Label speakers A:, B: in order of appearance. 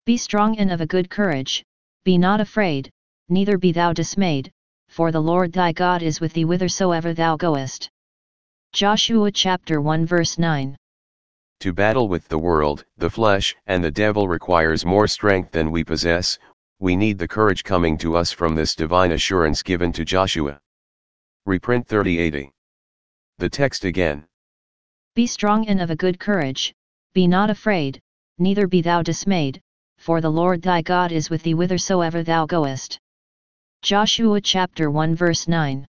A: Be strong and of a good courage, be not afraid, neither be thou dismayed, for the Lord thy God is with thee whithersoever thou goest. Joshua chapter 1 verse 9.
B: To battle with the world, the flesh, and the devil requires more strength than we possess. We need the courage coming to us from this divine assurance given to Joshua. Reprint 3080. The text again.
A: Be strong and of a good courage, be not afraid, neither be thou dismayed, for the Lord thy God is with thee whithersoever thou goest. Joshua chapter 1 verse 9.